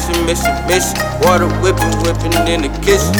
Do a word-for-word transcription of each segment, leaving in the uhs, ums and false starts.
mission, mission, mission. Water whipping, whipping in the kitchen.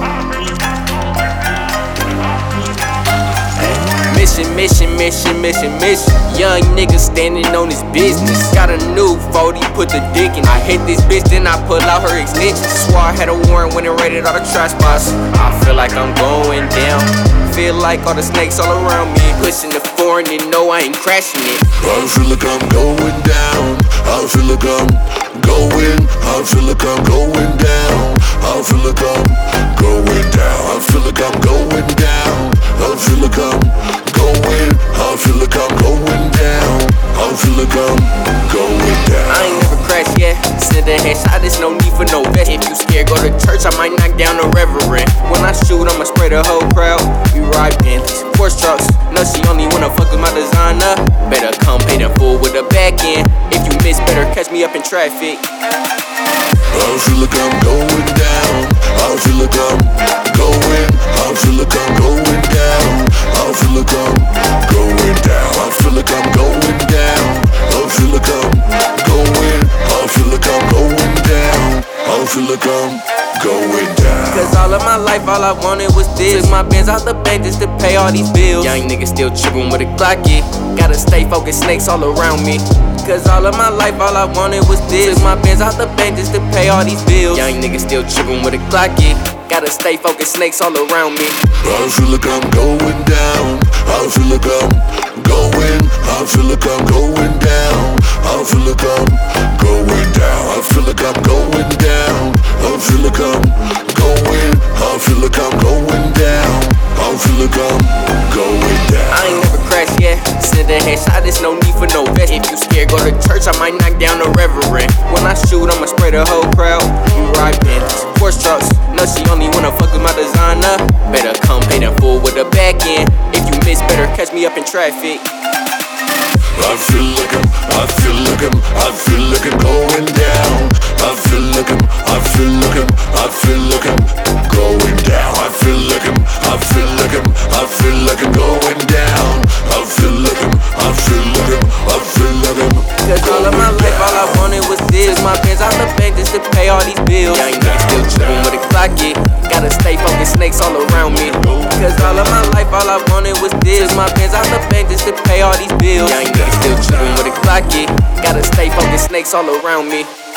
Mission, mission, mission, mission, mission. Young nigga standing on his business. Got a new forty, put the dick in. I hit this bitch, then I pull out her extensions. Swore I had a warrant when it raided all the trash spots. I feel like I'm going down. Feel like all the snakes all around me. Pushing the foreign and know I ain't crashing it. I feel like I'm going down. I feel like I'm going. I feel like I'm going down. I feel like I'm going down. I feel like I'm going down. I feel like I'm going. I feel like I'm going down. I feel like I'm going down. I ain't never crashed yet. Send a headshot, there's no need for no vest. If you scared, go to church, I might knock down the reverend. When I shoot, I'ma spray the whole crowd. We ride Bentleys, Porsche trucks. No, she only wanna fuck with my designer. Better come paid in full with a back end. If you miss, better catch me up in traffic. I feel like I'm going down. I feel like I'm going. I feel like I'm going down. I feel like I'm going down. I feel like I'm going down. I feel like I'm going. I feel like I'm going down. I feel like I'm going down. Cause all of my life, all I wanted was this. Took my bands out the bank just to pay all these bills. Young niggas still trippin' with a Glock, yeah. Gotta stay focused, snakes all around me. Cause all of my life, all I wanted was this. Took my bands out the bank just to pay all these bills. Young niggas still trippin' with a Glock, yeah. Gotta stay focused, snakes all around me. I feel like I'm going down. I feel like I'm going. I feel like I'm going down. I feel like I'm going down. I feel like I'm going down. I feel like I'm going. I feel like I'm going down. I feel like I'm going down. I ain't never crashed yet. Send a headshot, there's no need for no vest. If you scared, go to church, I might knock down the reverend. When I shoot, I'ma spray the whole crowd. We ride Bentleys, Porsche trucks. No, she only wanna fuck with my designer. Better come paid in full with a back end. If you miss, better catch me up in traffic. I feel like I'm, I feel like I'm, I feel like I'm going down. I feel like I'm, I feel like I'm, I feel like I'm going down. I feel like I'm, I feel like I'm, I feel like I'm going down. I feel like I'm, I feel like I'm, I feel like I'm. Cause all of my life, all I wanted was this. Took my bands out the bank just to pay all these bills. Young niggas still trippin' with a Glock, yeah. Gotta stay focused, snakes all around me. Cause all of my life, all I wanted was this. Took my bands out the bank just to pay all these bills. Young niggas still trippin' with a Glock, yeah. Gotta stay focused, snakes all around me.